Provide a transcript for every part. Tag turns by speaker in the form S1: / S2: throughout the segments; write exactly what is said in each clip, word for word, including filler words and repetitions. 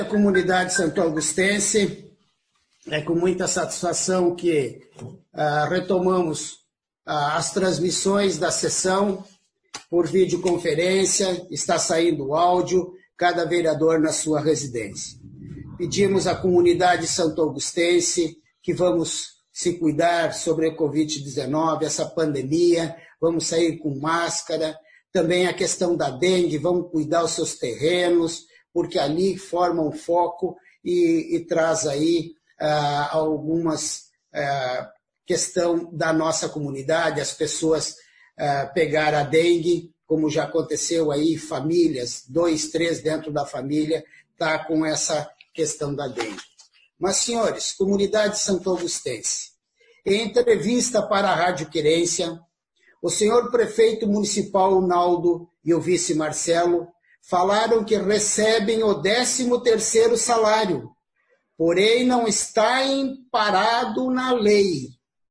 S1: A comunidade santo-augustense, é com muita satisfação que uh, retomamos uh, as transmissões da sessão por videoconferência, está saindo o áudio, cada vereador na sua residência. Pedimos à comunidade santo-augustense que vamos se cuidar sobre a covid dezenove, essa pandemia, vamos sair com máscara, também a questão da dengue, vamos cuidar os seus terrenos, porque ali forma um foco e, e traz aí ah, algumas ah, questão da nossa comunidade, as pessoas ah, pegar a dengue, como já aconteceu aí, famílias, dois, três dentro da família, tá com essa questão da dengue. Mas, senhores, comunidade santo-augustense, em entrevista para a Rádio Querência, o senhor prefeito municipal Naldo e o vice Marcelo falaram que recebem o décimo terceiro salário, porém não está amparado na lei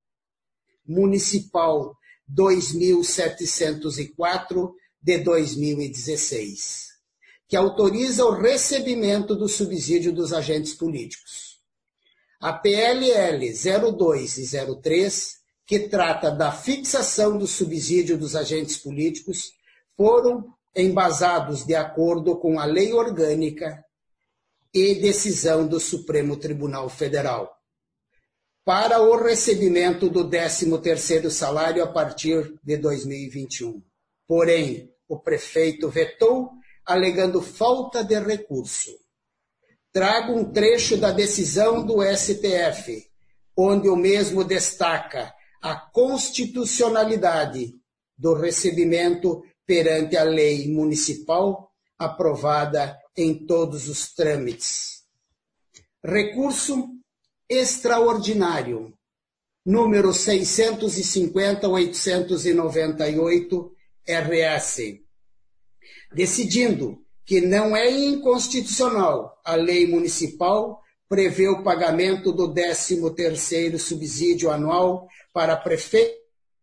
S1: municipal dois mil setecentos e quatro de dois mil e dezesseis, que autoriza o recebimento do subsídio dos agentes políticos. A P L L zero dois e zero três, que trata da fixação do subsídio dos agentes políticos, foram embasados de acordo com a lei orgânica e decisão do Supremo Tribunal Federal, para o recebimento do décimo terceiro salário a partir de dois mil e vinte e um. Porém, o prefeito vetou, alegando falta de recurso. Trago um trecho da decisão do S T F, onde o mesmo destaca a constitucionalidade do recebimento perante a lei municipal aprovada em todos os trâmites. Recurso extraordinário, número seiscentos e cinquenta, oitocentos e noventa e oito, R S, decidindo que não é inconstitucional a lei municipal prevê o pagamento do décimo terceiro subsídio anual para prefeito.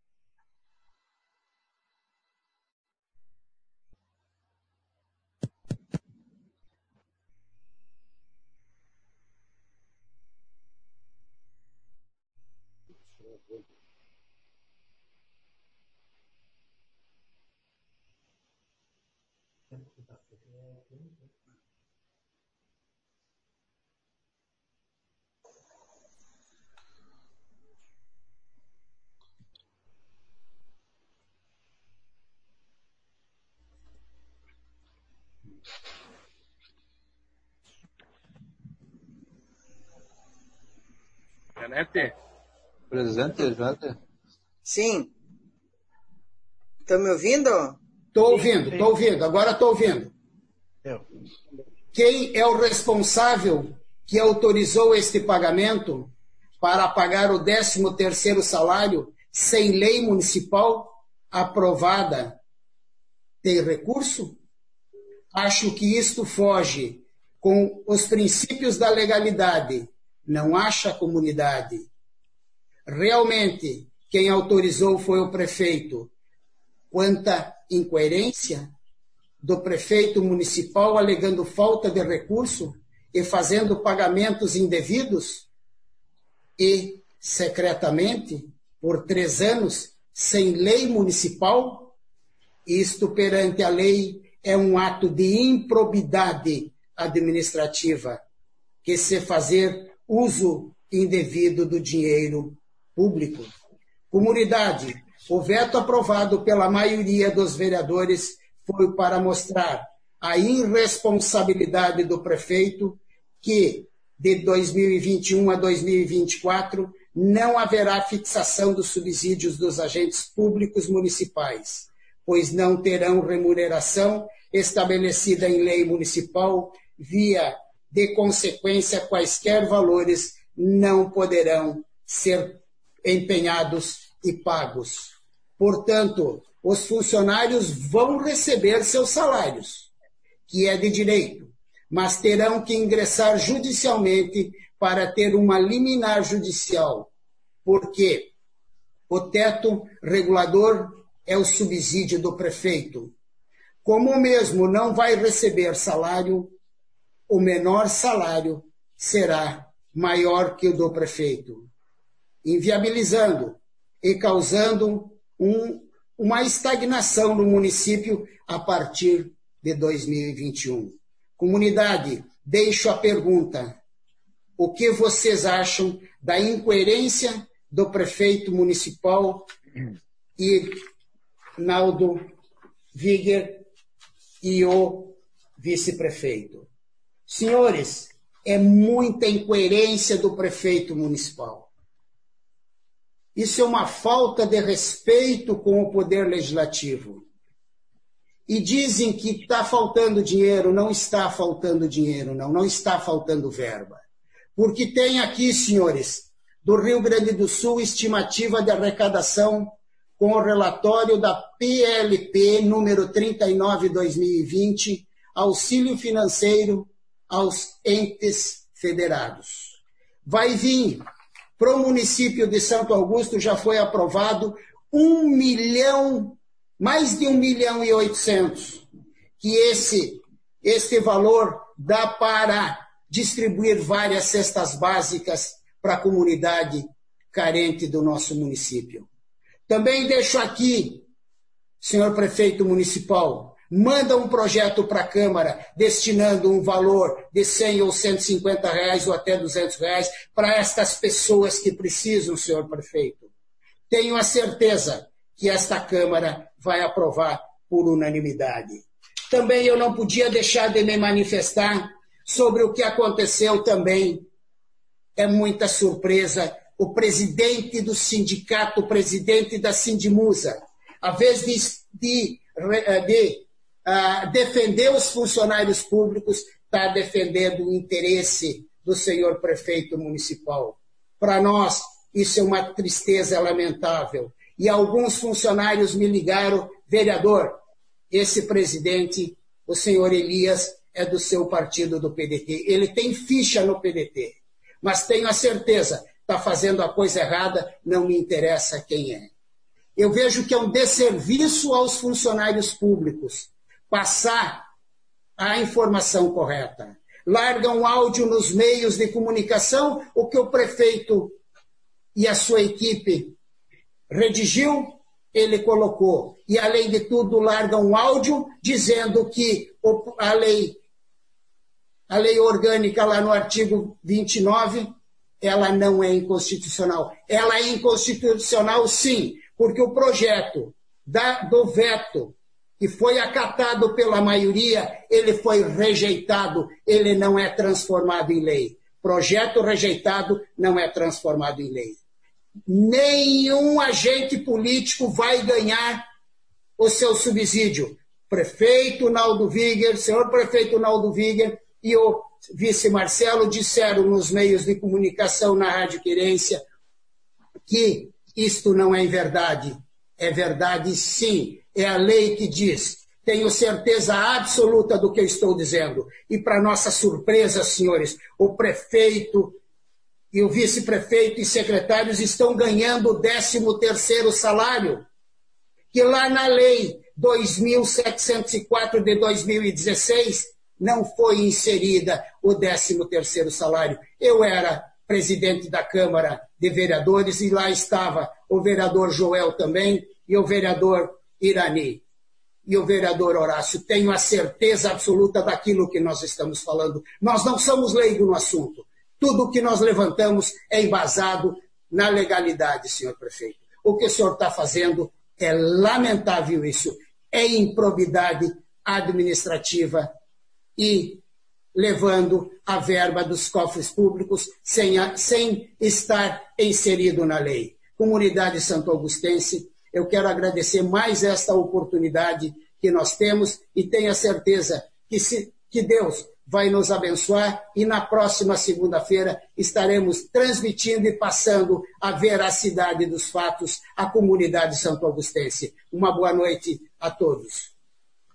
S2: Janete?
S3: Presente, Janete?
S4: Sim. Estão me ouvindo?
S1: Estou ouvindo, estou ouvindo, agora estou ouvindo. Eu. Quem é o responsável que autorizou este pagamento para pagar o décimo terceiro salário sem lei municipal aprovada? Tem recurso? Acho que isto foge com os princípios da legalidade. Não acha, comunidade? Realmente, quem autorizou foi o prefeito. Quanta incoerência do prefeito municipal alegando falta de recurso e fazendo pagamentos indevidos e, secretamente, por três anos, sem lei municipal. Isto, perante a lei, é um ato de improbidade administrativa, que se fazer uso indevido do dinheiro público. Comunidade, o veto aprovado pela maioria dos vereadores foi para mostrar a irresponsabilidade do prefeito que, de dois mil e vinte e um a dois mil e vinte e quatro, não haverá fixação dos subsídios dos agentes públicos municipais, pois não terão remuneração estabelecida em lei municipal, via de consequência, quaisquer valores não poderão ser empenhados e pagos. Portanto, os funcionários vão receber seus salários, que é de direito, mas terão que ingressar judicialmente para ter uma liminar judicial, porque o teto regulador é o subsídio do prefeito. Como o mesmo não vai receber salário, o menor salário será maior que o do prefeito, inviabilizando e causando um, uma estagnação no município a partir de dois mil e vinte e um. Comunidade, deixo a pergunta: o que vocês acham da incoerência do prefeito municipal e Naldo Viger e o vice-prefeito? Senhores, é muita incoerência do prefeito municipal. Isso é uma falta de respeito com o poder legislativo. E dizem que está faltando dinheiro. Não está faltando dinheiro, não. Não está faltando verba. Porque tem aqui, senhores, do Rio Grande do Sul, estimativa de arrecadação com o relatório da P L P número trinta e nove, dois mil e vinte, auxílio financeiro aos entes federados. Vai vir, para o município de Santo Augusto já foi aprovado um milhão, mais de um milhão e oitocentos, que esse, este valor dá para distribuir várias cestas básicas para a comunidade carente do nosso município. Também deixo aqui, senhor prefeito municipal, manda um projeto para a Câmara destinando um valor de cem ou cento e cinquenta reais ou até duzentos reais para estas pessoas que precisam, senhor prefeito. Tenho a certeza que esta Câmara vai aprovar por unanimidade. Também eu não podia deixar de me manifestar sobre o que aconteceu também. É muita surpresa. O presidente do sindicato, o presidente da Sindimusa, a vez de, de, de uh, defender os funcionários públicos, está defendendo o interesse do senhor prefeito municipal. Para nós, isso é uma tristeza lamentável. E alguns funcionários me ligaram: vereador, esse presidente, o senhor Elias, é do seu partido, do P D T. Ele tem ficha no P D T, mas tenho a certeza, está fazendo a coisa errada, não me interessa quem é. Eu vejo que é um desserviço aos funcionários públicos passar a informação correta. Largam áudio nos meios de comunicação, o que o prefeito e a sua equipe redigiu, ele colocou. E, além de tudo, largam um áudio dizendo que a lei, a lei orgânica, lá no artigo vinte e nove, ela não é inconstitucional. Ela é inconstitucional, sim, porque o projeto da, do veto, que foi acatado pela maioria, ele foi rejeitado, ele não é transformado em lei. Projeto rejeitado não é transformado em lei. Nenhum agente político vai ganhar o seu subsídio. Prefeito Naldo Viger, senhor prefeito Naldo Viger e o vice Marcelo disseram nos meios de comunicação na Rádio Querência que isto não é verdade. É verdade, sim. É a lei que diz. Tenho certeza absoluta do que eu estou dizendo. E, para nossa surpresa, senhores, o prefeito e o vice-prefeito e secretários estão ganhando o décimo terceiro salário, que lá na lei dois mil setecentos e quatro de dois mil e dezesseis não foi inserida o décimo terceiro salário. Eu era presidente da Câmara de Vereadores e lá estava o vereador Joel também e o vereador Irani e o vereador Horácio. Tenho a certeza absoluta daquilo que nós estamos falando. Nós não somos leigos no assunto. Tudo o que nós levantamos é embasado na legalidade, senhor prefeito. O que o senhor está fazendo é lamentável isso. É improbidade administrativa e levando a verba dos cofres públicos sem, a, sem estar inserido na lei. Comunidade santo-augustense, eu quero agradecer mais esta oportunidade que nós temos e tenho a certeza que, se, que Deus vai nos abençoar e na próxima segunda-feira estaremos transmitindo e passando a veracidade dos fatos à comunidade santo-augustense. Uma boa noite a todos.